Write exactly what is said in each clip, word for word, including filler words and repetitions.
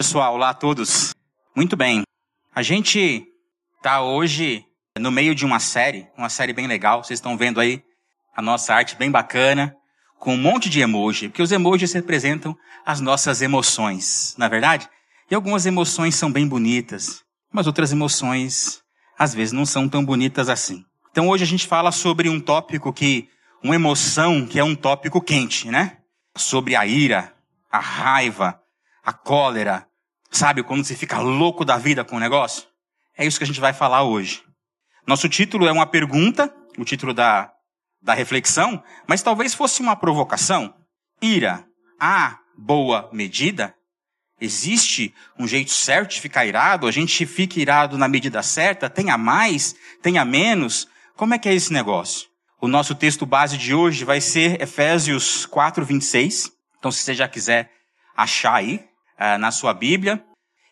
Pessoal, olá a todos. Muito bem. A gente está hoje no meio de uma série, uma série bem legal. Vocês estão vendo aí a nossa arte bem bacana, com um monte de emoji, porque os emojis representam as nossas emoções, não é verdade? E algumas emoções são bem bonitas, mas outras emoções, às vezes, não são tão bonitas assim. Então hoje a gente fala sobre um tópico que, uma emoção que é um tópico quente, né? Sobre a ira, a raiva, a cólera. Sabe quando você fica louco da vida com o negócio? É isso que a gente vai falar hoje. Nosso título é uma pergunta, o título da, da reflexão, mas talvez fosse uma provocação. Ira, a boa medida? Existe um jeito certo de ficar irado? A gente fica irado na medida certa? Tem a mais? Tem a menos? Como é que é esse negócio? O nosso texto base de hoje vai ser Efésios quatro, vinte e seis. Então, se você já quiser achar aí, uh, na sua Bíblia.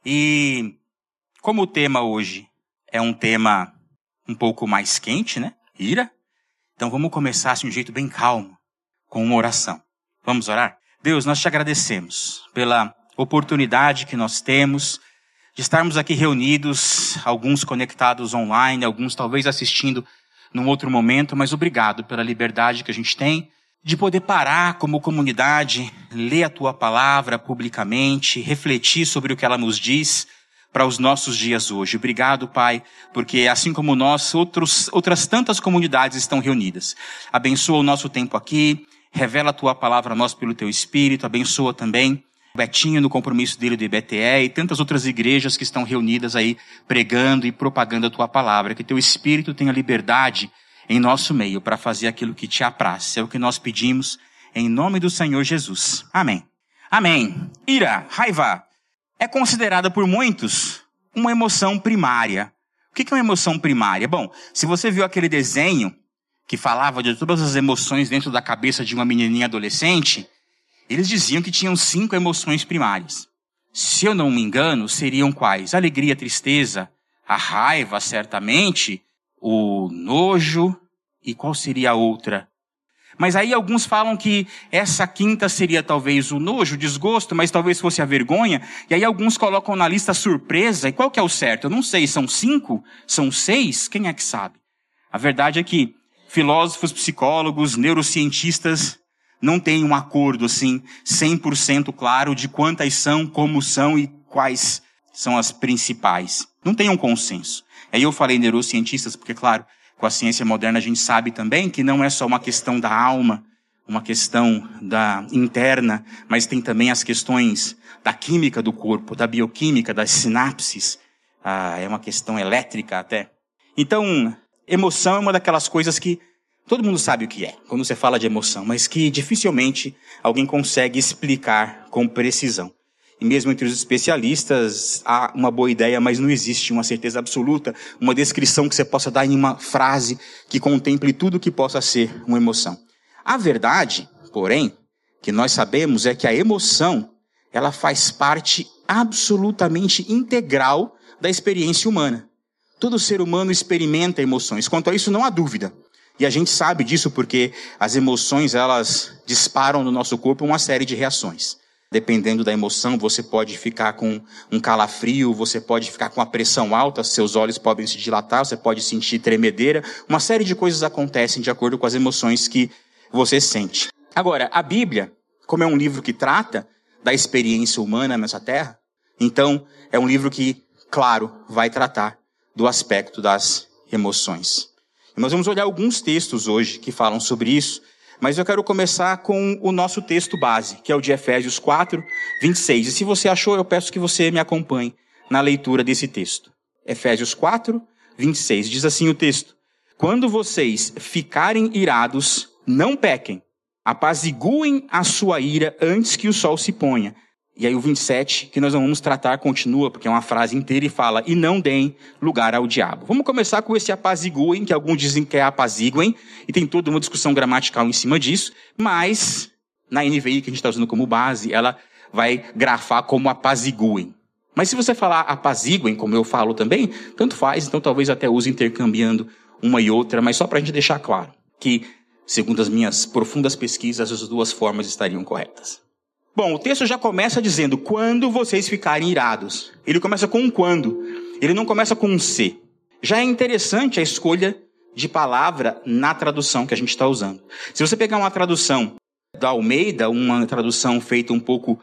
E como o tema hoje é um tema um pouco mais quente, né? Ira. Então, vamos começar assim, de um jeito bem calmo, com uma oração. Vamos orar? Deus, nós te agradecemos pela oportunidade que nós temos de estarmos aqui reunidos, alguns conectados online, alguns talvez assistindo num outro momento, mas obrigado pela liberdade que a gente tem de poder parar como comunidade, ler a tua palavra publicamente, refletir sobre o que ela nos diz para os nossos dias hoje. Obrigado, Pai, porque assim como nós, outros, outras tantas comunidades estão reunidas. Abençoa o nosso tempo aqui, revela a tua palavra a nós pelo teu Espírito, abençoa também o Betinho no compromisso dele do I B T E e tantas outras igrejas que estão reunidas aí pregando e propagando a tua palavra. Que teu Espírito tenha liberdade em nosso meio para fazer aquilo que te apraz. É o que nós pedimos em nome do Senhor Jesus. Amém. Amém. Ira, raiva, é considerada por muitos uma emoção primária. O que é uma emoção primária? Bom, se você viu aquele desenho que falava de todas as emoções dentro da cabeça de uma menininha adolescente, eles diziam que tinham cinco emoções primárias. Se eu não me engano, seriam quais? A alegria, a tristeza, a raiva, certamente, o nojo, e qual seria a outra? Mas aí alguns falam que essa quinta seria talvez o nojo, o desgosto, mas talvez fosse a vergonha, e aí alguns colocam na lista surpresa, e qual que é o certo? Eu não sei, são cinco? São seis? Quem é que sabe? A verdade é que filósofos, psicólogos, neurocientistas não têm um acordo assim, cem por cento claro de quantas são, como são e quais são as principais. Não tem um consenso. Aí eu falei neurocientistas porque, claro, com a ciência moderna a gente sabe também que não é só uma questão da alma, uma questão da interna, mas tem também as questões da química do corpo, da bioquímica, das sinapses. Ah, é uma questão elétrica até. Então, emoção é uma daquelas coisas que todo mundo sabe o que é, quando você fala de emoção, mas que dificilmente alguém consegue explicar com precisão. E mesmo entre os especialistas, há uma boa ideia, mas não existe uma certeza absoluta, uma descrição que você possa dar em uma frase que contemple tudo que possa ser uma emoção. A verdade, porém, que nós sabemos é que a emoção, ela faz parte absolutamente integral da experiência humana. Todo ser humano experimenta emoções. Quanto a isso, não há dúvida. E a gente sabe disso porque as emoções, elas disparam no nosso corpo uma série de reações. Dependendo da emoção, você pode ficar com um calafrio, você pode ficar com a pressão alta, seus olhos podem se dilatar, você pode sentir tremedeira. Uma série de coisas acontecem de acordo com as emoções que você sente. Agora, a Bíblia, como é um livro que trata da experiência humana nessa terra, então é um livro que, claro, vai tratar do aspecto das emoções. E nós vamos olhar alguns textos hoje que falam sobre isso, mas eu quero começar com o nosso texto base, que é o de Efésios quatro, vinte e seis. E se você achou, eu peço que você me acompanhe na leitura desse texto. Efésios quatro, vinte e seis. Diz assim o texto: quando vocês ficarem irados, não pequem. Apaziguem a sua ira antes que o sol se ponha. E aí o vinte e sete, que nós não vamos tratar, continua, porque é uma frase inteira e fala: e não deem lugar ao diabo. Vamos começar com esse apaziguem, que alguns dizem que é apaziguem, e tem toda uma discussão gramatical em cima disso, mas na N V I, que a gente está usando como base, ela vai grafar como apaziguem. Mas se você falar apaziguem, como eu falo também, tanto faz, então talvez até use intercambiando uma e outra, mas só para a gente deixar claro que, segundo as minhas profundas pesquisas, as duas formas estariam corretas. Bom, o texto já começa dizendo, quando vocês ficarem irados. Ele começa com um quando. Ele não começa com um se. Já é interessante a escolha de palavra na tradução que a gente está usando. Se você pegar uma tradução da Almeida, uma tradução feita um pouco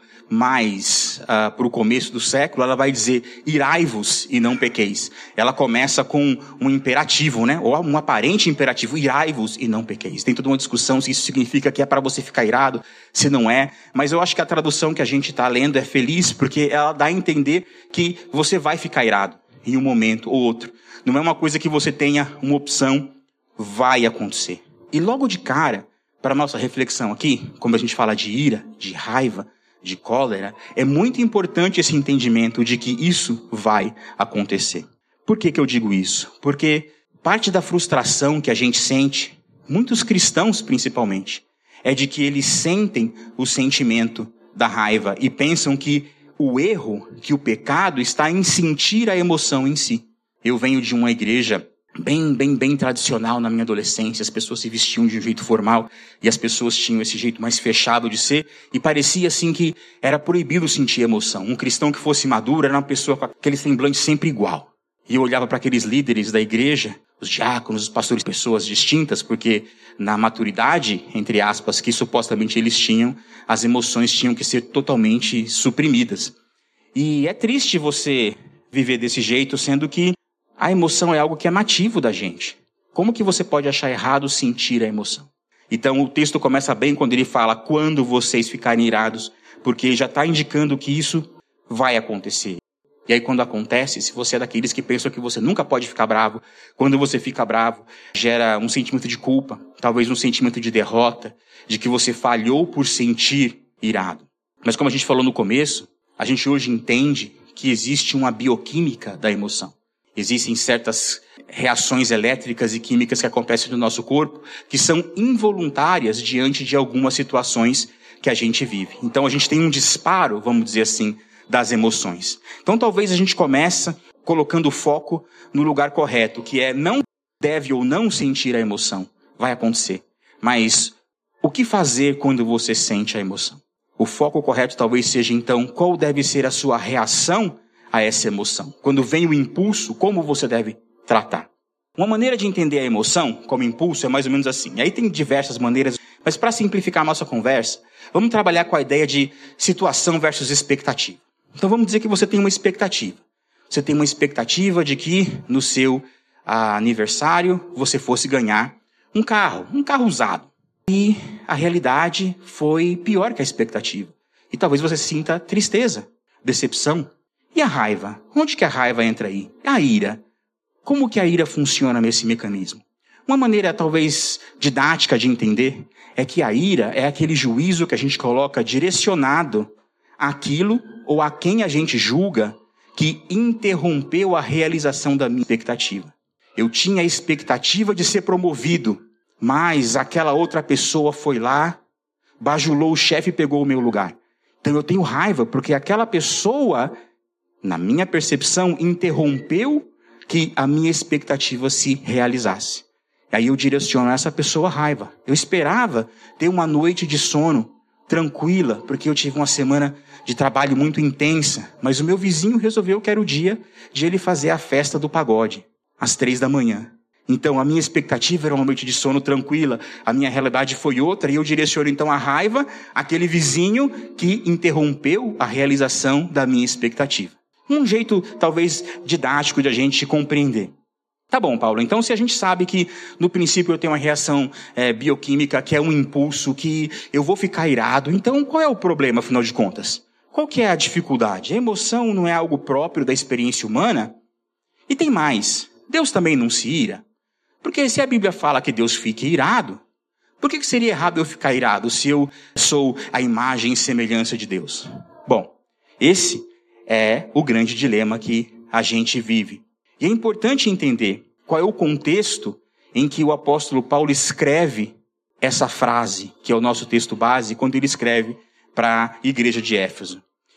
mais uh, para o começo do século, ela vai dizer, irai-vos e não pequeis. Ela começa com um imperativo, né? Ou um aparente imperativo, irai-vos e não pequeis. Tem toda uma discussão se isso significa que é para você ficar irado, se não é. Mas eu acho que a tradução que a gente está lendo é feliz, porque ela dá a entender que você vai ficar irado em um momento ou outro. Não é uma coisa que você tenha uma opção, vai acontecer. E logo de cara, para a nossa reflexão aqui, como a gente fala de ira, de raiva, de cólera, é muito importante esse entendimento de que isso vai acontecer. Por que que eu digo isso? Porque parte da frustração que a gente sente, muitos cristãos principalmente, é de que eles sentem o sentimento da raiva e pensam que o erro, que o pecado está em sentir a emoção em si. Eu venho de uma igreja bem, bem, bem tradicional na minha adolescência, as pessoas se vestiam de um jeito formal e as pessoas tinham esse jeito mais fechado de ser e parecia assim que era proibido sentir emoção. Um cristão que fosse maduro era uma pessoa com aquele semblante sempre igual. E eu olhava para aqueles líderes da igreja, os diáconos, os pastores, pessoas distintas, porque na maturidade, entre aspas, que supostamente eles tinham, as emoções tinham que ser totalmente suprimidas. E é triste você viver desse jeito, sendo que a emoção é algo que é nativo da gente. Como que você pode achar errado sentir a emoção? Então o texto começa bem quando ele fala quando vocês ficarem irados, porque já está indicando que isso vai acontecer. E aí quando acontece, se você é daqueles que pensam que você nunca pode ficar bravo, quando você fica bravo, gera um sentimento de culpa, talvez um sentimento de derrota, de que você falhou por sentir irado. Mas como a gente falou no começo, a gente hoje entende que existe uma bioquímica da emoção. Existem certas reações elétricas e químicas que acontecem no nosso corpo que são involuntárias diante de algumas situações que a gente vive. Então a gente tem um disparo, vamos dizer assim, das emoções. Então talvez a gente comece colocando o foco no lugar correto, que é não deve ou não sentir a emoção. Vai acontecer. Mas o que fazer quando você sente a emoção? O foco correto talvez seja então qual deve ser a sua reação a essa emoção. Quando vem o impulso, como você deve tratar? Uma maneira de entender a emoção como impulso é mais ou menos assim. E aí tem diversas maneiras, mas para simplificar a nossa conversa, vamos trabalhar com a ideia de situação versus expectativa. Então vamos dizer que você tem uma expectativa. Você tem uma expectativa de que no seu ah, aniversário você fosse ganhar um carro, um carro usado. E a realidade foi pior que a expectativa. E talvez você sinta tristeza, decepção. E a raiva? Onde que a raiva entra aí? A ira. Como que a ira funciona nesse mecanismo? Uma maneira talvez didática de entender é que a ira é aquele juízo que a gente coloca direcionado àquilo ou a quem a gente julga que interrompeu a realização da minha expectativa. Eu tinha a expectativa de ser promovido, mas aquela outra pessoa foi lá, bajulou o chefe e pegou o meu lugar. Então eu tenho raiva porque aquela pessoa, na minha percepção, interrompeu que a minha expectativa se realizasse. Aí eu direciono a essa pessoa a raiva. Eu esperava ter uma noite de sono tranquila, porque eu tive uma semana de trabalho muito intensa, mas o meu vizinho resolveu que era o dia de ele fazer a festa do pagode, às três da manhã. Então a minha expectativa era uma noite de sono tranquila, a minha realidade foi outra, e eu direciono então a raiva àquele vizinho que interrompeu a realização da minha expectativa. Um jeito, talvez, didático de a gente compreender. Tá bom, Paulo, então se a gente sabe que no princípio eu tenho uma reação é, bioquímica, que é um impulso, que eu vou ficar irado, então qual é o problema, afinal de contas? Qual que é a dificuldade? A emoção não é algo próprio da experiência humana? E tem mais, Deus também não se ira? Porque se a Bíblia fala que Deus fique irado, por que seria errado eu ficar irado se eu sou a imagem e semelhança de Deus? Bom, esse é o grande dilema que a gente vive. E é importante entender qual é o contexto em que o apóstolo Paulo escreve essa frase, que é o nosso texto base, quando ele escreve para a igreja de Éfeso.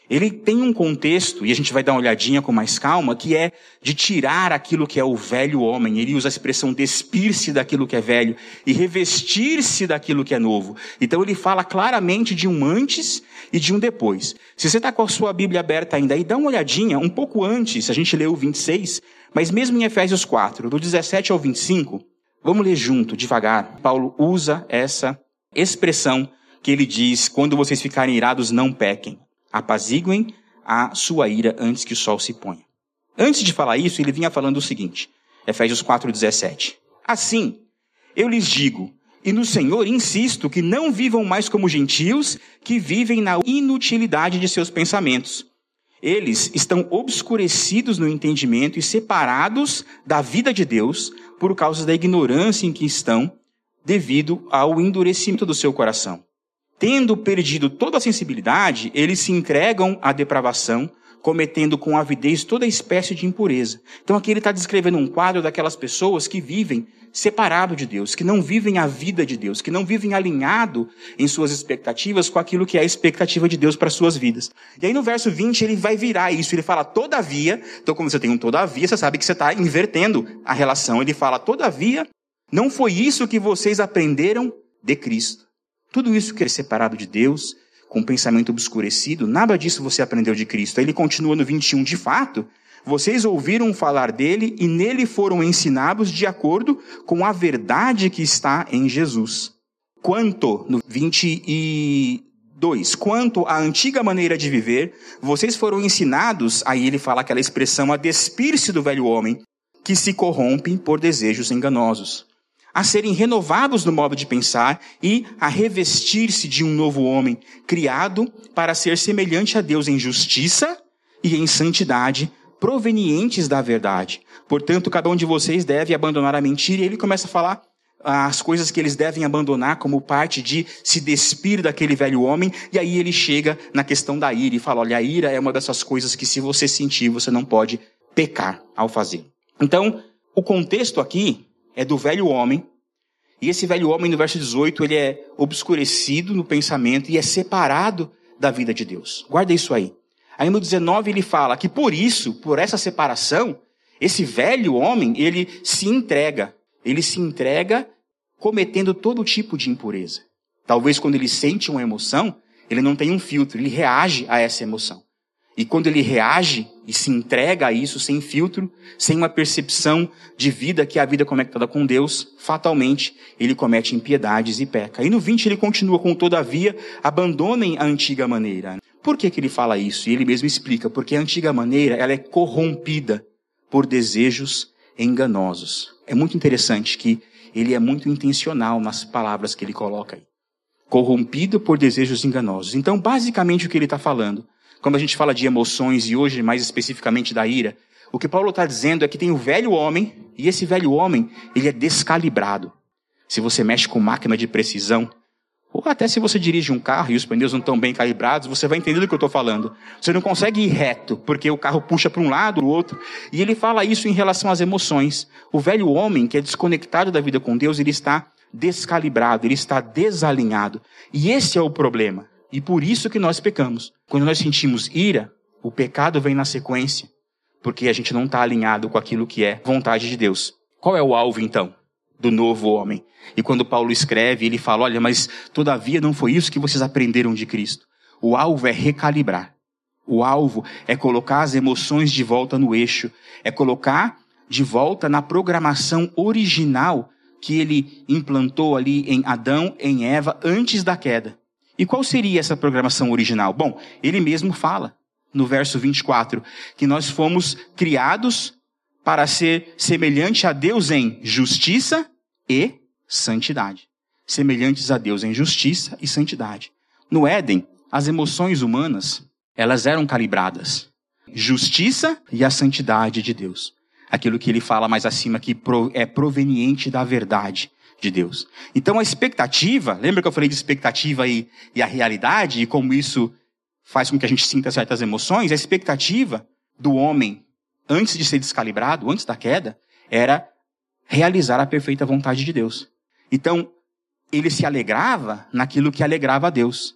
Ele tem um contexto, e a gente vai dar uma olhadinha com mais calma, que é de tirar aquilo que é o velho homem. Ele usa a expressão despir-se daquilo que é velho e revestir-se daquilo que é novo. Então ele fala claramente de um antes e de um depois. Se você está com a sua Bíblia aberta ainda aí, dá uma olhadinha um pouco antes, a gente leu o vinte e seis, mas mesmo em Efésios quatro, do dezessete ao vinte e cinco, vamos ler junto, devagar. Paulo usa essa expressão que ele diz, quando vocês ficarem irados, não pequem. Apaziguem a sua ira antes que o sol se ponha. Antes de falar isso, ele vinha falando o seguinte, Efésios quatro, dezessete. Assim, eu lhes digo, e no Senhor insisto, que não vivam mais como gentios, que vivem na inutilidade de seus pensamentos. Eles estão obscurecidos no entendimento e separados da vida de Deus por causa da ignorância em que estão, devido ao endurecimento do seu coração. Tendo perdido toda a sensibilidade, eles se entregam à depravação, cometendo com avidez toda espécie de impureza. Então aqui ele está descrevendo um quadro daquelas pessoas que vivem separado de Deus, que não vivem a vida de Deus, que não vivem alinhado em suas expectativas com aquilo que é a expectativa de Deus para suas vidas. E aí no verso vinte ele vai virar isso, ele fala todavia, então quando você tem um todavia, você sabe que você está invertendo a relação. Ele fala todavia, não foi isso que vocês aprenderam de Cristo. Tudo isso que é separado de Deus, com um pensamento obscurecido, nada disso você aprendeu de Cristo. Aí ele continua no vinte e um, de fato, vocês ouviram falar dele e nele foram ensinados de acordo com a verdade que está em Jesus. Quanto, no vinte e dois, quanto à antiga maneira de viver, vocês foram ensinados, aí ele fala aquela expressão, a despir-se do velho homem, que se corrompe por desejos enganosos, a serem renovados no modo de pensar e a revestir-se de um novo homem, criado para ser semelhante a Deus em justiça e em santidade, provenientes da verdade. Portanto, cada um de vocês deve abandonar a mentira. E ele começa a falar as coisas que eles devem abandonar como parte de se despir daquele velho homem. E aí ele chega na questão da ira e fala, olha, a ira é uma dessas coisas que se você sentir, você não pode pecar ao fazer. Então, o contexto aqui é do velho homem, e esse velho homem, no verso dezoito, ele é obscurecido no pensamento e é separado da vida de Deus. Guarda isso aí. Aí no dezenove ele fala que por isso, por essa separação, esse velho homem, ele se entrega. Ele se entrega cometendo todo tipo de impureza. Talvez quando ele sente uma emoção, ele não tem um filtro, ele reage a essa emoção. E quando ele reage e se entrega a isso sem filtro, sem uma percepção de vida que é a vida conectada com Deus, fatalmente ele comete impiedades e peca. E no vinte ele continua com todavia, abandonem a antiga maneira. Por que que ele fala isso? E ele mesmo explica, porque a antiga maneira ela é corrompida por desejos enganosos. É muito interessante que ele é muito intencional nas palavras que ele coloca aí. Corrompido por desejos enganosos. Então, basicamente o que ele está falando, quando a gente fala de emoções e hoje mais especificamente da ira, o que Paulo está dizendo é que tem o velho homem, e esse velho homem, ele é descalibrado. Se você mexe com máquina de precisão, ou até se você dirige um carro e os pneus não estão bem calibrados, você vai entender do que eu estou falando. Você não consegue ir reto, porque o carro puxa para um lado, para o outro. E ele fala isso em relação às emoções. O velho homem, que é desconectado da vida com Deus, ele está descalibrado, ele está desalinhado. E esse é o problema. E por isso que nós pecamos. Quando nós sentimos ira, o pecado vem na sequência, porque a gente não está alinhado com aquilo que é vontade de Deus. Qual é o alvo, então, do novo homem? E quando Paulo escreve, ele fala, olha, mas todavia não foi isso que vocês aprenderam de Cristo. O alvo é recalibrar. O alvo é colocar as emoções de volta no eixo. É colocar de volta na programação original que ele implantou ali em Adão, em Eva, antes da queda. E qual seria essa programação original? Bom, ele mesmo fala, no verso vinte e quatro, que nós fomos criados para ser semelhante a Deus em justiça e santidade. Semelhantes a Deus em justiça e santidade. No Éden, as emoções humanas, elas eram calibradas. Justiça e a santidade de Deus. Aquilo que ele fala mais acima que é proveniente da verdade de Deus. Então a expectativa, lembra que eu falei de expectativa e, e a realidade, e como isso faz com que a gente sinta certas emoções? A expectativa do homem, antes de ser descalibrado, antes da queda, era realizar a perfeita vontade de Deus. Então, ele se alegrava naquilo que alegrava a Deus.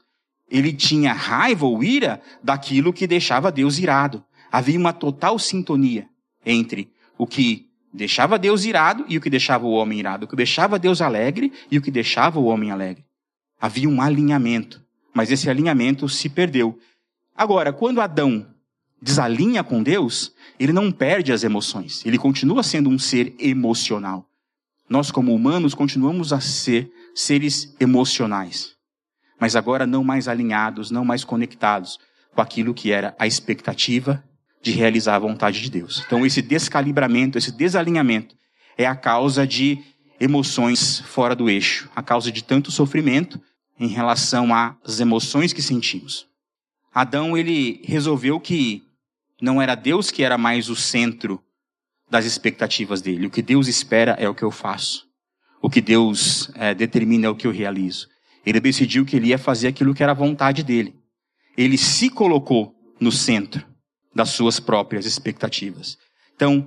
ele tinha raiva ou ira daquilo que deixava Deus irado. Havia uma total sintonia entre o que deixava Deus irado e o que deixava o homem irado. O que deixava Deus alegre e o que deixava o homem alegre. Havia um alinhamento, mas esse alinhamento se perdeu. Agora, quando Adão desalinha com Deus, ele não perde as emoções. Ele continua sendo um ser emocional. Nós, como humanos, continuamos a ser seres emocionais. Mas agora não mais alinhados, não mais conectados com aquilo que era a expectativa de realizar a vontade de Deus. Então esse descalibramento, esse desalinhamento é a causa de emoções fora do eixo, a causa de tanto sofrimento em relação às emoções que sentimos. Adão, ele resolveu que não era Deus que era mais o centro das expectativas dele. O que Deus espera é o que eu faço. O que Deus é, determina é o que eu realizo. Ele decidiu que ele ia fazer aquilo que era a vontade dele. Ele se colocou no centro das suas próprias expectativas. Então,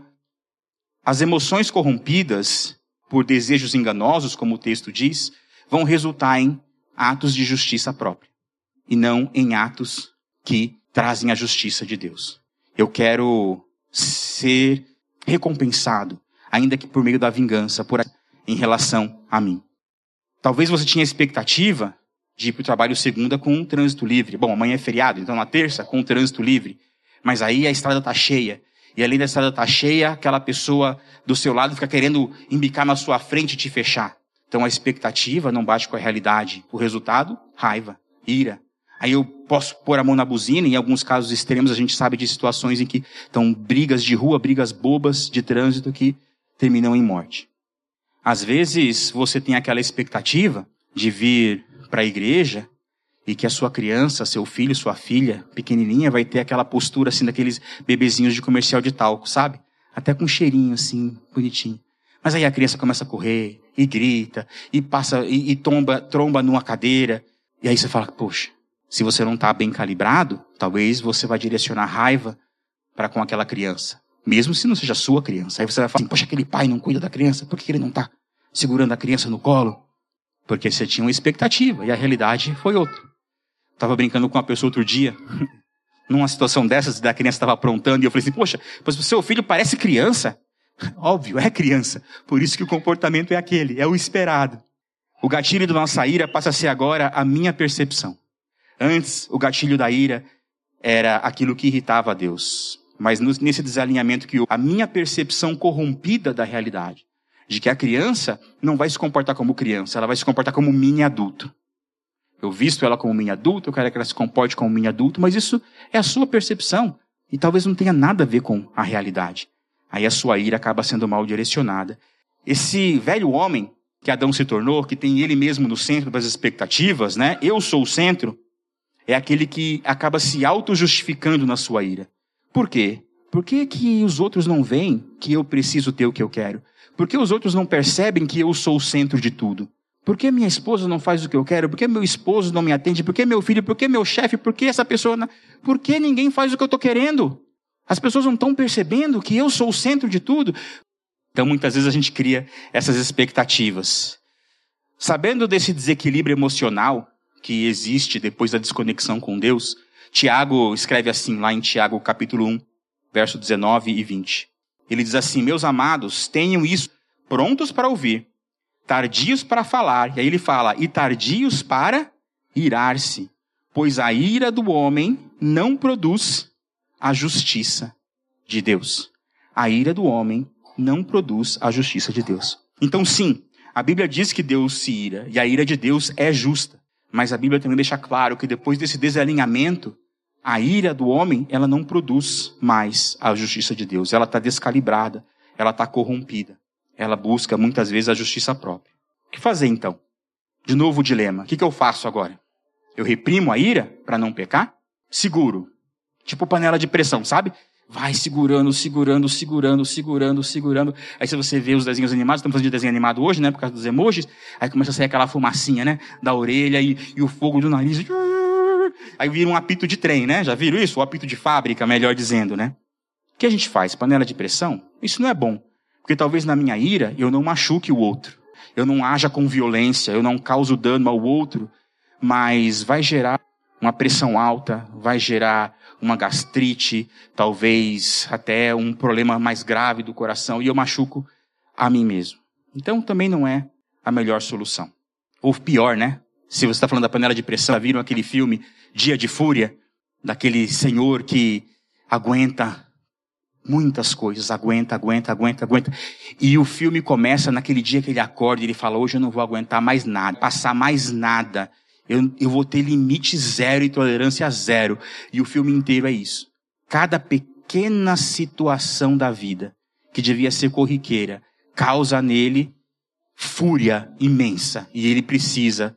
as emoções corrompidas por desejos enganosos, como o texto diz, vão resultar em atos de justiça própria. E não em atos que trazem a justiça de Deus. Eu quero ser recompensado, ainda que por meio da vingança, por em relação a mim. Talvez você tinha expectativa de ir para o trabalho segunda com um trânsito livre. Bom, amanhã é feriado, então na terça com um trânsito livre. Mas aí a estrada está cheia. E além da estrada estar cheia, aquela pessoa do seu lado fica querendo embicar na sua frente e te fechar. Então a expectativa não bate com a realidade. O resultado, raiva, ira. Aí eu posso pôr a mão na buzina, em alguns casos extremos a gente sabe de situações em que estão brigas de rua, brigas bobas de trânsito que terminam em morte. Às vezes você tem aquela expectativa de vir para a igreja e que a sua criança, seu filho, sua filha, pequenininha, vai ter aquela postura assim daqueles bebezinhos de comercial de talco, sabe? Até com um cheirinho assim, bonitinho. Mas aí a criança começa a correr e grita e passa e, e tomba, tromba numa cadeira. E aí você fala, poxa, se você não está bem calibrado, talvez você vai direcionar raiva para com aquela criança. Mesmo se não seja sua criança. Aí você vai falar assim, poxa, aquele pai não cuida da criança, por que ele não está segurando a criança no colo? Porque você tinha uma expectativa e a realidade foi outra. Estava brincando com uma pessoa outro dia, numa situação dessas, da criança estava aprontando, e eu falei assim, poxa, pois o seu filho parece criança. Óbvio, é criança. Por isso que o comportamento é aquele, é o esperado. O gatilho da nossa ira passa a ser agora a minha percepção. Antes, o gatilho da ira era aquilo que irritava a Deus. Mas nesse desalinhamento que a minha percepção corrompida da realidade, de que a criança não vai se comportar como criança, ela vai se comportar como mini adulto. Eu visto ela como mini adulto, eu quero que ela se comporte como mini adulto, mas isso é a sua percepção e talvez não tenha nada a ver com a realidade. Aí a sua ira acaba sendo mal direcionada. Esse velho homem que Adão se tornou, que tem ele mesmo no centro das expectativas, né? Eu sou o centro, é aquele que acaba se auto-justificando na sua ira. Por quê? Por que que os outros não veem que eu preciso ter o que eu quero? Por que os outros não percebem que eu sou o centro de tudo? Por que minha esposa não faz o que eu quero? Por que meu esposo não me atende? Por que meu filho? Por que meu chefe? Por que essa pessoa? Não... Por que ninguém faz o que eu estou querendo? As pessoas não estão percebendo que eu sou o centro de tudo. Então muitas vezes a gente cria essas expectativas. Sabendo desse desequilíbrio emocional que existe depois da desconexão com Deus, Tiago escreve assim lá em Tiago capítulo um, verso dezenove e vinte. Ele diz assim, meus amados, tenham isso prontos para ouvir, tardios para falar. E aí ele fala, e tardios para irar-se, pois a ira do homem não produz a justiça de Deus. A ira do homem não produz a justiça de Deus. Então sim, a Bíblia diz que Deus se ira, e a ira de Deus é justa. Mas a Bíblia também deixa claro que depois desse desalinhamento, a ira do homem, ela não produz mais a justiça de Deus. Ela está descalibrada, ela está corrompida. Ela busca muitas vezes a justiça própria. O que fazer então? De novo o dilema. O que, que eu faço agora? Eu reprimo a ira para não pecar? Seguro. Tipo panela de pressão, sabe? Vai segurando, segurando, segurando, segurando, segurando. Aí se você vê os desenhos animados, estamos fazendo de desenho animado hoje, né? Por causa dos emojis. Aí começa a sair aquela fumacinha, né? Da orelha e, e o fogo do nariz. Aí vira um apito de trem, né? Já viram isso? O apito de fábrica, melhor dizendo, né? O que a gente faz? Panela de pressão? Isso não é bom. Porque talvez na minha ira eu não machuque o outro. Eu não haja com violência, eu não causo dano ao outro. Mas vai gerar Uma pressão alta vai gerar uma gastrite, talvez até um problema mais grave do coração, e eu machuco a mim mesmo. Então também não é a melhor solução. Ou pior, né? Se você está falando da panela de pressão, já viram aquele filme Dia de Fúria? Daquele senhor que aguenta muitas coisas, aguenta, aguenta, aguenta, aguenta. E o filme começa naquele dia que ele acorda e ele fala, hoje eu não vou aguentar mais nada, passar mais nada. Eu, eu vou ter limite zero e tolerância zero. E o filme inteiro é isso. Cada pequena situação da vida, que devia ser corriqueira, causa nele fúria imensa. E ele precisa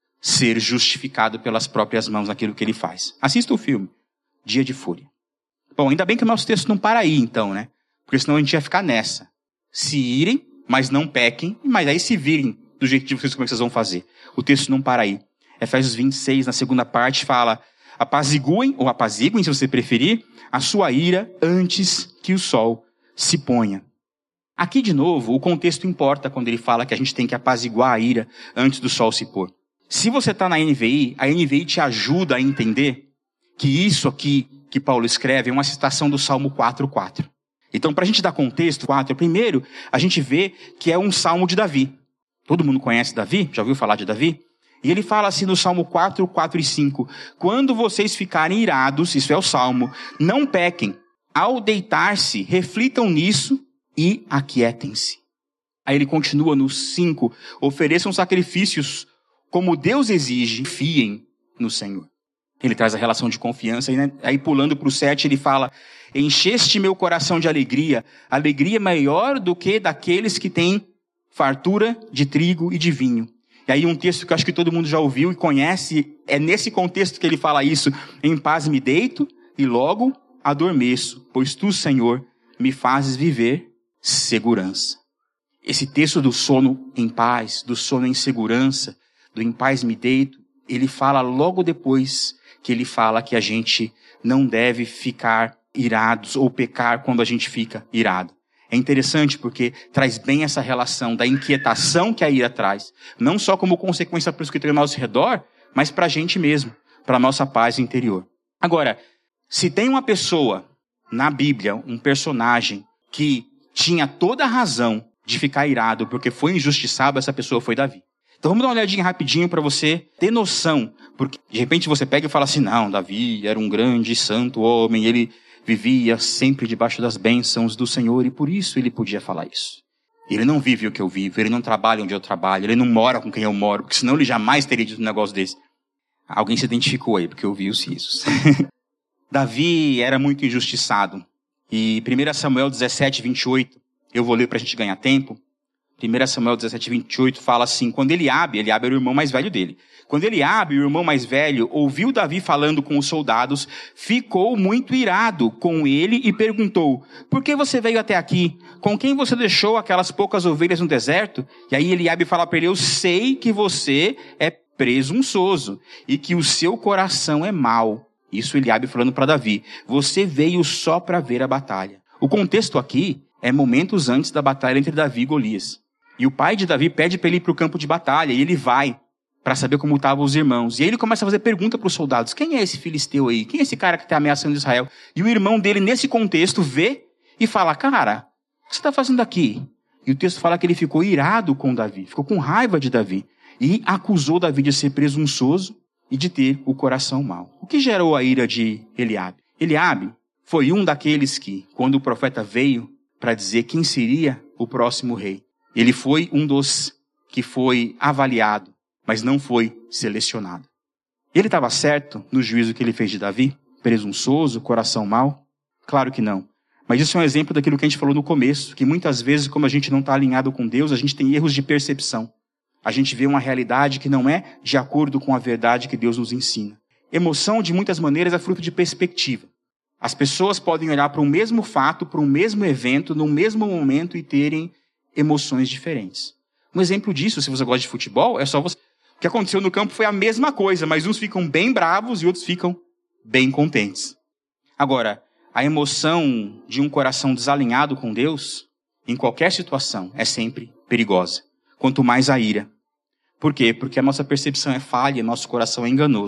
ser justificado pelas próprias mãos naquilo que ele faz. Assista o filme, Dia de Fúria. Bom, ainda bem que o nosso texto não para aí, então, né? Porque senão a gente ia ficar nessa. Se irem, mas não pequem, mas aí se virem do jeito de vocês, como é que vocês vão fazer. O texto não para aí. Efésios vinte e seis, na segunda parte, fala, apaziguem, ou apaziguem, se você preferir, a sua ira antes que o sol se ponha. Aqui, de novo, o contexto importa quando ele fala que a gente tem que apaziguar a ira antes do sol se pôr. Se você está na N V I, a N V I te ajuda a entender que isso aqui que Paulo escreve é uma citação do Salmo quatro, quatro. Então, para a gente dar contexto, quatro, primeiro, a gente vê que é um salmo de Davi. Todo mundo conhece Davi? Já ouviu falar de Davi? E ele fala assim no Salmo quatro, quatro e cinco, quando vocês ficarem irados, isso é o Salmo, não pequem. Ao deitar-se, reflitam nisso e aquietem-se. Aí ele continua no cinco, ofereçam sacrifícios como Deus exige, fiem no Senhor. Ele traz a relação de confiança, e né? Aí pulando para o sete ele fala, encheste meu coração de alegria, alegria maior do que daqueles que têm fartura de trigo e de vinho. E aí um texto que eu acho que todo mundo já ouviu e conhece, é nesse contexto que ele fala isso, em paz me deito e logo adormeço, pois tu, Senhor, me fazes viver segurança. Esse texto do sono em paz, do sono em segurança, do em paz me deito, ele fala logo depois que ele fala que a gente não deve ficar irados ou pecar quando a gente fica irado. É interessante porque traz bem essa relação da inquietação que a ira traz, não só como consequência para os que estão ao nosso redor, mas para a gente mesmo, para a nossa paz interior. Agora, se tem uma pessoa na Bíblia, um personagem que tinha toda a razão de ficar irado porque foi injustiçado, essa pessoa foi Davi. Então vamos dar uma olhadinha rapidinho para você ter noção, porque de repente você pega e fala assim, não, Davi era um grande santo homem, ele vivia sempre debaixo das bênçãos do Senhor e por isso ele podia falar isso. Ele não vive o que eu vivo, ele não trabalha onde eu trabalho, ele não mora com quem eu moro, porque senão ele jamais teria dito um negócio desse. Alguém se identificou aí, porque eu vi os risos. Davi era muito injustiçado. E primeiro Samuel dezessete, vinte e oito, eu vou ler para a gente ganhar tempo. primeiro Samuel dezessete, vinte e oito fala assim, quando Eliabe, Eliabe era o irmão mais velho dele. Quando Eliabe, o irmão mais velho, ouviu Davi falando com os soldados, ficou muito irado com ele e perguntou, por que você veio até aqui? Com quem você deixou aquelas poucas ovelhas no deserto? E aí Eliabe fala para ele, eu sei que você é presunçoso e que o seu coração é mau. Isso Eliabe falando para Davi, você veio só para ver a batalha. O contexto aqui é momentos antes da batalha entre Davi e Golias. E o pai de Davi pede para ele ir para o campo de batalha, e ele vai para saber como estavam os irmãos. E aí ele começa a fazer pergunta para os soldados, quem é esse filisteu aí? Quem é esse cara que está ameaçando Israel? E o irmão dele, nesse contexto, vê e fala, cara, o que você está fazendo aqui? E o texto fala que ele ficou irado com Davi, ficou com raiva de Davi, e acusou Davi de ser presunçoso e de ter o coração mau. O que gerou a ira de Eliabe? Eliabe foi um daqueles que, quando o profeta veio para dizer quem seria o próximo rei, ele foi um dos que foi avaliado, mas não foi selecionado. Ele estava certo no juízo que ele fez de Davi? Presunçoso, coração mau? Claro que não. Mas isso é um exemplo daquilo que a gente falou no começo, que muitas vezes, como a gente não está alinhado com Deus, a gente tem erros de percepção. A gente vê uma realidade que não é de acordo com a verdade que Deus nos ensina. Emoção, de muitas maneiras, é fruto de perspectiva. As pessoas podem olhar para o mesmo fato, para o mesmo evento, no mesmo momento e terem emoções diferentes. Um exemplo disso, se você gosta de futebol, é só você... O que aconteceu no campo foi a mesma coisa, mas uns ficam bem bravos e outros ficam bem contentes. Agora, a emoção de um coração desalinhado com Deus, em qualquer situação, é sempre perigosa. Quanto mais a ira. Por quê? Porque a nossa percepção é falha, nosso coração é enganoso.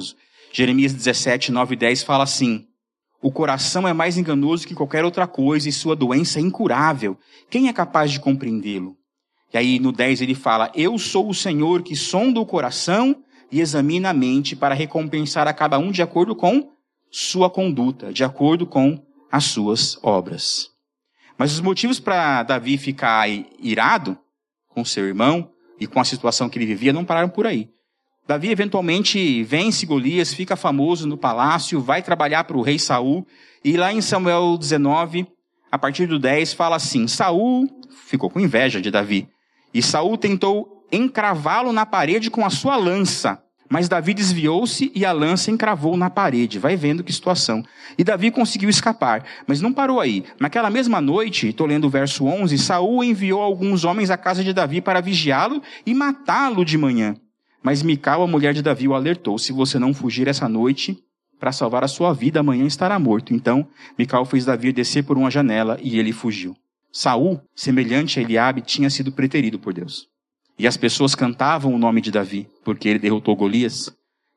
Jeremias dezessete, nove e dez fala assim: o coração é mais enganoso que qualquer outra coisa e sua doença é incurável. Quem é capaz de compreendê-lo? E aí no dez ele fala: eu sou o Senhor que sonda o coração e examina a mente para recompensar a cada um de acordo com sua conduta, de acordo com as suas obras. Mas os motivos para Davi ficar irado com seu irmão e com a situação que ele vivia não pararam por aí. Davi eventualmente vence Golias, fica famoso no palácio, vai trabalhar para o rei Saul, e lá em Samuel dezenove, a partir do dez, fala assim: Saul ficou com inveja de Davi, e Saul tentou encravá-lo na parede com a sua lança, mas Davi desviou-se e a lança encravou na parede. Vai vendo que situação. E Davi conseguiu escapar, mas não parou aí. Naquela mesma noite, estou lendo o verso onze, Saul enviou alguns homens à casa de Davi para vigiá-lo e matá-lo de manhã. Mas Mical, a mulher de Davi, o alertou: se você não fugir essa noite, para salvar a sua vida, amanhã estará morto. Então, Mical fez Davi descer por uma janela e ele fugiu. Saul, semelhante a Eliabe, tinha sido preterido por Deus. E as pessoas cantavam o nome de Davi, porque ele derrotou Golias.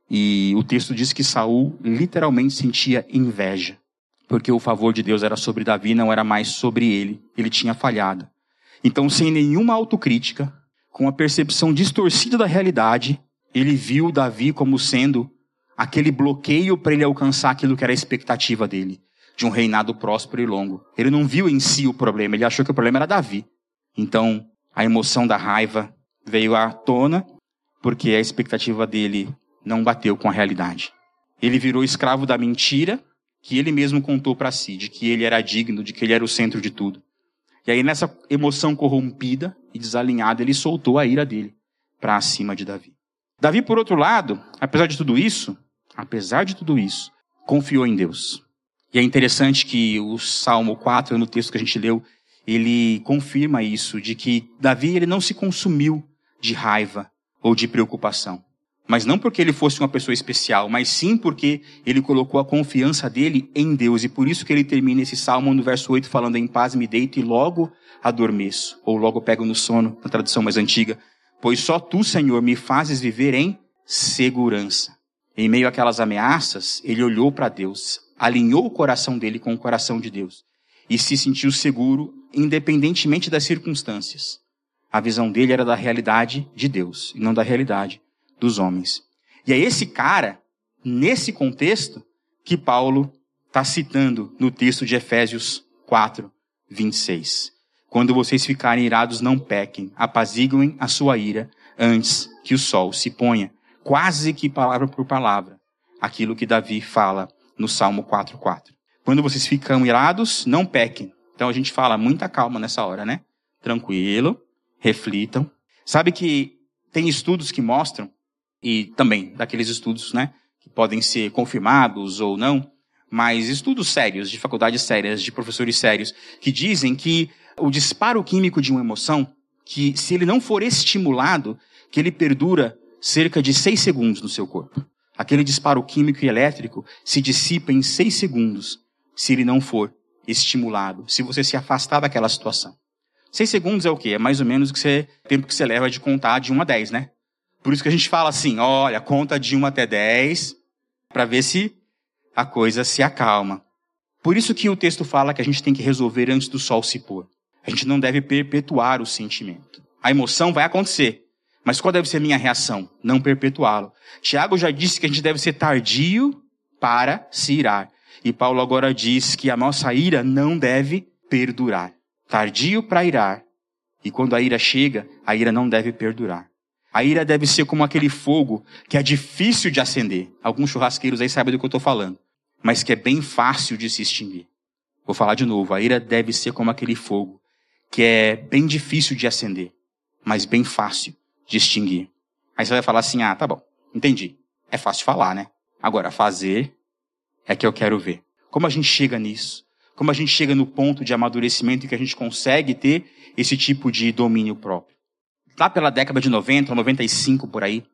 E o texto diz que Saul literalmente sentia inveja, porque o favor de Deus era sobre Davi, não era mais sobre ele. Ele tinha falhado. Então, sem nenhuma autocrítica, com a percepção distorcida da realidade, ele viu Davi como sendo aquele bloqueio para ele alcançar aquilo que era a expectativa dele, de um reinado próspero e longo. Ele não viu em si o problema, ele achou que o problema era Davi. Então, a emoção da raiva veio à tona, porque a expectativa dele não bateu com a realidade. Ele virou escravo da mentira que ele mesmo contou para si, de que ele era digno, de que ele era o centro de tudo. E aí, nessa emoção corrompida e desalinhada, ele soltou a ira dele para cima de Davi. Davi, por outro lado, apesar de tudo isso, apesar de tudo isso, confiou em Deus. E é interessante que o Salmo quatro, no texto que a gente leu, ele confirma isso, de que Davi ele não se consumiu de raiva ou de preocupação. Mas não porque ele fosse uma pessoa especial, mas sim porque ele colocou a confiança dele em Deus. E por isso que ele termina esse salmo no verso oito falando: em paz me deito e logo adormeço. Ou logo pego no sono, na tradução mais antiga. Pois só tu, Senhor, me fazes viver em segurança. Em meio àquelas ameaças, ele olhou para Deus, alinhou o coração dele com o coração de Deus. E se sentiu seguro, independentemente das circunstâncias. A visão dele era da realidade de Deus, e não da realidade dos homens. E é esse cara, nesse contexto, que Paulo está citando no texto de Efésios quatro, vinte e seis. Quando vocês ficarem irados, não pequem, apaziguem a sua ira antes que o sol se ponha. Quase que palavra por palavra, aquilo que Davi fala no Salmo quatro, quatro. Quando vocês ficam irados, não pequem. Então a gente fala muita calma nessa hora, né? Tranquilo, reflitam. Sabe que tem estudos que mostram, e também daqueles estudos, né, que podem ser confirmados ou não, mas estudos sérios, de faculdades sérias, de professores sérios, que dizem que o disparo químico de uma emoção, que se ele não for estimulado, que ele perdura cerca de seis segundos no seu corpo. Aquele disparo químico e elétrico se dissipa em seis segundos, se ele não for estimulado, se você se afastar daquela situação. Seis segundos é o quê? É mais ou menos o que você, tempo que você leva de contar de um a dez, né? Por isso que a gente fala assim, olha, conta de um até dez, para ver se a coisa se acalma. Por isso que o texto fala que a gente tem que resolver antes do sol se pôr. A gente não deve perpetuar o sentimento. A emoção vai acontecer, mas qual deve ser a minha reação? Não perpetuá-lo. Tiago já disse que a gente deve ser tardio para se irar. E Paulo agora diz que a nossa ira não deve perdurar. Tardio para irar. E quando a ira chega, a ira não deve perdurar. A ira deve ser como aquele fogo que é difícil de acender. Alguns churrasqueiros aí sabem do que eu estou falando. Mas que é bem fácil de se extinguir. Vou falar de novo. A ira deve ser como aquele fogo que é bem difícil de acender, mas bem fácil de extinguir. Aí você vai falar assim, ah, tá bom, entendi. É fácil falar, né? Agora, fazer é que eu quero ver. Como a gente chega nisso? Como a gente chega no ponto de amadurecimento em que a gente consegue ter esse tipo de domínio próprio? Lá pela década de noventa, noventa e cinco por aí,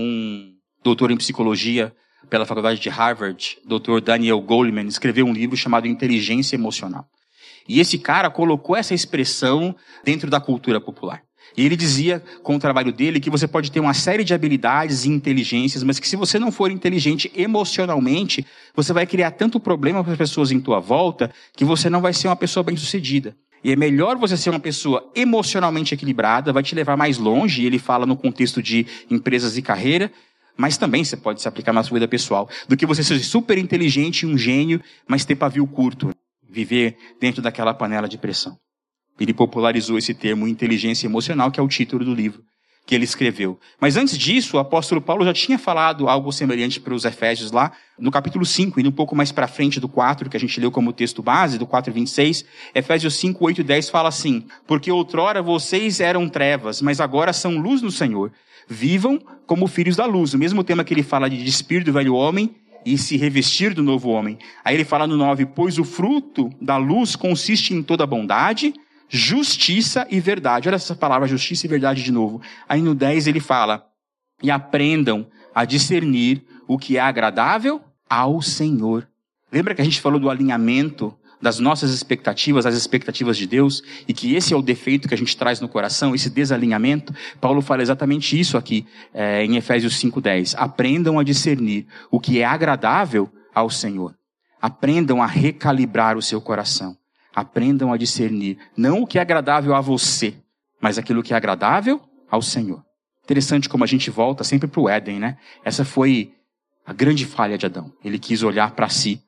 um doutor em psicologia pela faculdade de Harvard, doutor Daniel Goleman, escreveu um livro chamado Inteligência Emocional. E esse cara colocou essa expressão dentro da cultura popular. E ele dizia, com o trabalho dele, que você pode ter uma série de habilidades e inteligências, mas que se você não for inteligente emocionalmente, você vai criar tanto problema para as pessoas em tua volta, que você não vai ser uma pessoa bem-sucedida. E é melhor você ser uma pessoa emocionalmente equilibrada, vai te levar mais longe, e ele fala no contexto de empresas e carreira, mas também você pode se aplicar na sua vida pessoal, do que você ser super inteligente, um gênio, mas ter pavio curto, viver dentro daquela panela de pressão. Ele popularizou esse termo inteligência emocional, que é o título do livro que ele escreveu. Mas antes disso, o apóstolo Paulo já tinha falado algo semelhante para os Efésios lá, no capítulo cinco, indo um pouco mais para frente do quatro, que a gente leu como texto base, do quatro, vinte e seis, Efésios cinco, oito e dez fala assim: porque outrora vocês eram trevas, mas agora são luz no Senhor. Vivam como filhos da luz. O mesmo tema que ele fala de despir do velho homem e se revestir do novo homem. Aí ele fala no nove, pois o fruto da luz consiste em toda bondade, justiça e verdade. Olha essa palavra, justiça e verdade de novo. Aí no dez ele fala, e aprendam a discernir o que é agradável ao Senhor. Lembra que a gente falou do alinhamento das nossas expectativas, as expectativas de Deus, e que esse é o defeito que a gente traz no coração, esse desalinhamento? Paulo fala exatamente isso aqui é, em Efésios cinco, dez. Aprendam a discernir o que é agradável ao Senhor. Aprendam a recalibrar o seu coração. Aprendam a discernir, não o que é agradável a você, mas aquilo que é agradável ao Senhor. Interessante como a gente volta sempre para o Éden, né? Essa foi a grande falha de Adão. Ele quis olhar para si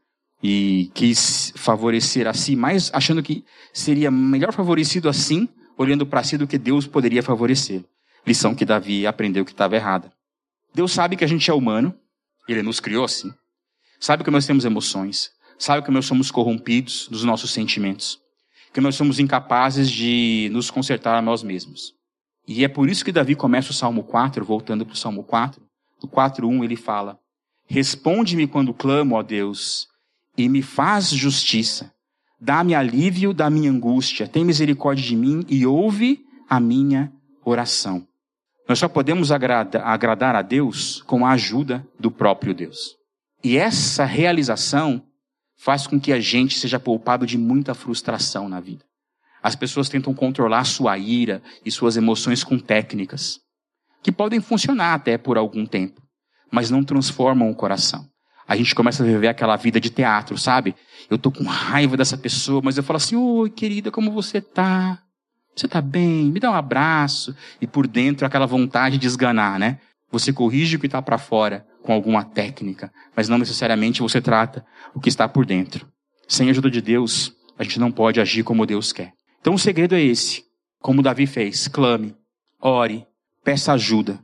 e quis favorecer a si, mas achando que seria melhor favorecido assim, olhando para si, do que Deus poderia favorecer. Lição que Davi aprendeu que estava errada. Deus sabe que a gente é humano, Ele nos criou assim. Sabe que nós temos emoções. Sabe que nós somos corrompidos dos nossos sentimentos. Que nós somos incapazes de nos consertar a nós mesmos. E é por isso que Davi começa o Salmo quatro, voltando para o Salmo quatro. No quatro, um ele fala, responde-me quando clamo, ó Deus, e me faz justiça. Dá-me alívio da minha angústia. Tem misericórdia de mim e ouve a minha oração. Nós só podemos agrada, agradar a Deus com a ajuda do próprio Deus. E essa realização faz com que a gente seja poupado de muita frustração na vida. As pessoas tentam controlar sua ira e suas emoções com técnicas, que podem funcionar até por algum tempo, mas não transformam o coração. A gente começa a viver aquela vida de teatro, sabe? Eu tô com raiva dessa pessoa, mas eu falo assim, oi, querida, como você tá? Você tá bem? Me dá um abraço. E por dentro aquela vontade de esganar, né? Você corrige o que está para fora com alguma técnica, mas não necessariamente você trata o que está por dentro. Sem a ajuda de Deus, a gente não pode agir como Deus quer. Então o segredo é esse. Como Davi fez, clame, ore, peça ajuda.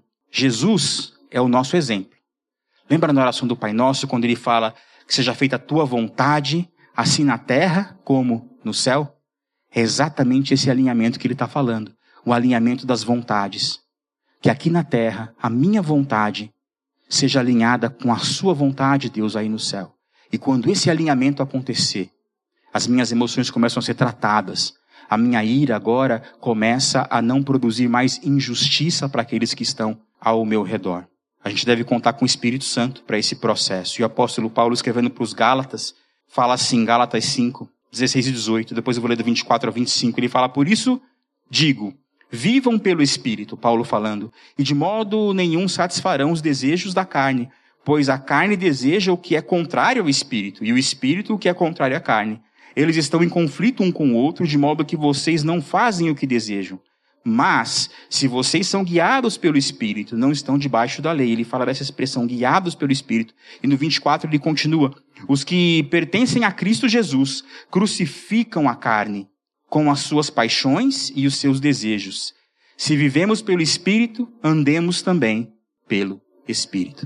Jesus é o nosso exemplo. Lembra na oração do Pai Nosso, quando ele fala que seja feita a tua vontade, assim na terra como no céu? É exatamente esse alinhamento que ele está falando. O alinhamento das vontades. Que aqui na terra, a minha vontade seja alinhada com a sua vontade, Deus, aí no céu. E quando esse alinhamento acontecer, as minhas emoções começam a ser tratadas. A minha ira agora começa a não produzir mais injustiça para aqueles que estão ao meu redor. A gente deve contar com o Espírito Santo para esse processo. E o apóstolo Paulo, escrevendo para os Gálatas, fala assim, Gálatas cinco, dezesseis e dezoito, depois eu vou ler do vinte e quatro ao vinte e cinco, ele fala, por isso digo, vivam pelo Espírito, Paulo falando, e de modo nenhum satisfarão os desejos da carne, pois a carne deseja o que é contrário ao Espírito, e o Espírito o que é contrário à carne. Eles estão em conflito um com o outro, de modo que vocês não fazem o que desejam. Mas, se vocês são guiados pelo Espírito, não estão debaixo da lei. Ele fala dessa expressão, guiados pelo Espírito. E no vinte e quatro ele continua, os que pertencem a Cristo Jesus crucificam a carne com as suas paixões e os seus desejos. Se vivemos pelo Espírito, andemos também pelo Espírito.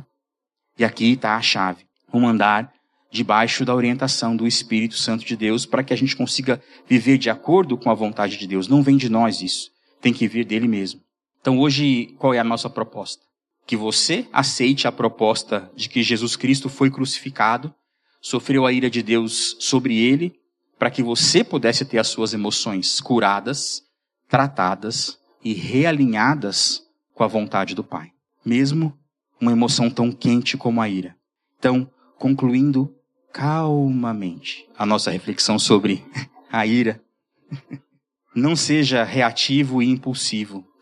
E aqui está a chave. Vamos andar debaixo da orientação do Espírito Santo de Deus para que a gente consiga viver de acordo com a vontade de Deus. Não vem de nós isso. Tem que vir dele mesmo. Então hoje, qual é a nossa proposta? Que você aceite a proposta de que Jesus Cristo foi crucificado, sofreu a ira de Deus sobre ele, para que você pudesse ter as suas emoções curadas, tratadas e realinhadas com a vontade do Pai. Mesmo uma emoção tão quente como a ira. Então, concluindo calmamente a nossa reflexão sobre a ira, não seja reativo e impulsivo.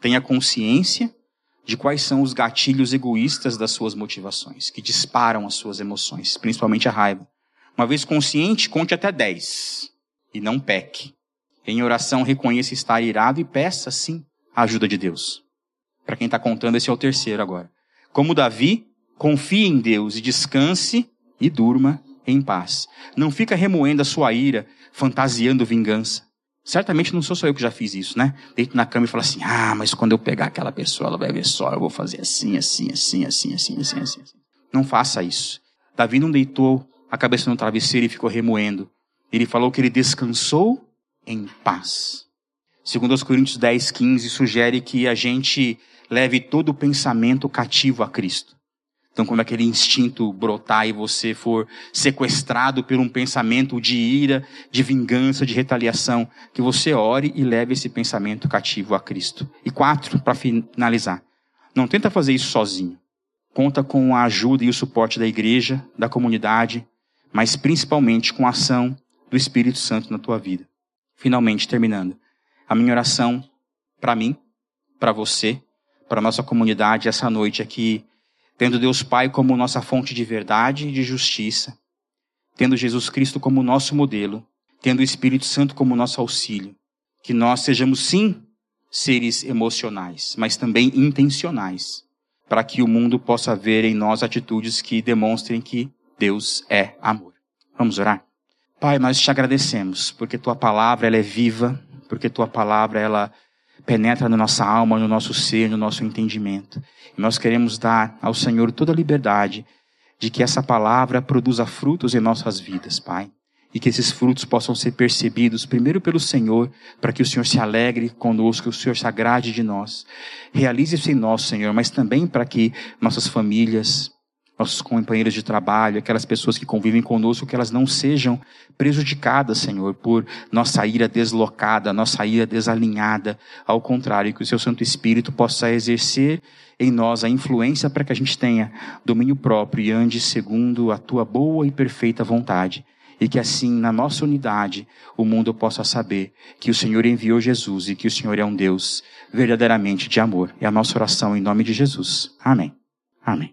Tenha consciência de quais são os gatilhos egoístas das suas motivações, que disparam as suas emoções, principalmente a raiva. Uma vez consciente, conte até dez e não peque. Em oração, reconheça estar irado e peça, sim, a ajuda de Deus. Para quem está contando, esse é o terceiro agora. Como Davi, confie em Deus e descanse e durma em paz. Não fica remoendo a sua ira, fantasiando vingança. Certamente não sou só eu que já fiz isso, né? Deito na cama e falo assim, ah, mas quando eu pegar aquela pessoa, ela vai ver só, eu vou fazer assim, assim, assim, assim, assim, assim, assim. Não faça isso. Davi não deitou a cabeça no travesseiro e ficou remoendo. Ele falou que ele descansou em paz. Segundo aos Coríntios dez, quinze, sugere que a gente leve todo o pensamento cativo a Cristo. Então, quando aquele instinto brotar e você for sequestrado por um pensamento de ira, de vingança, de retaliação, que você ore e leve esse pensamento cativo a Cristo. E quatro, para finalizar, não tenta fazer isso sozinho. Conta com a ajuda e o suporte da igreja, da comunidade, mas principalmente com a ação do Espírito Santo na tua vida. Finalmente, terminando, a minha oração para mim, para você, para a nossa comunidade essa noite aqui, tendo Deus Pai como nossa fonte de verdade e de justiça, tendo Jesus Cristo como nosso modelo, tendo o Espírito Santo como nosso auxílio, que nós sejamos sim seres emocionais, mas também intencionais, para que o mundo possa ver em nós atitudes que demonstrem que Deus é amor. Vamos orar? Pai, nós te agradecemos, porque tua palavra ela é viva, porque tua palavra ela penetra na nossa alma, no nosso ser, no nosso entendimento. E nós queremos dar ao Senhor toda a liberdade de que essa palavra produza frutos em nossas vidas, Pai. E que esses frutos possam ser percebidos primeiro pelo Senhor, para que o Senhor se alegre conosco, que o Senhor se agrade de nós. Realize isso em nós, Senhor, mas também para que nossas famílias, nossos companheiros de trabalho, aquelas pessoas que convivem conosco, que elas não sejam prejudicadas, Senhor, por nossa ira deslocada, nossa ira desalinhada. Ao contrário, que o Seu Santo Espírito possa exercer em nós a influência para que a gente tenha domínio próprio e ande segundo a Tua boa e perfeita vontade. E que assim, na nossa unidade, o mundo possa saber que o Senhor enviou Jesus e que o Senhor é um Deus verdadeiramente de amor. É a nossa oração em nome de Jesus. Amém. Amém.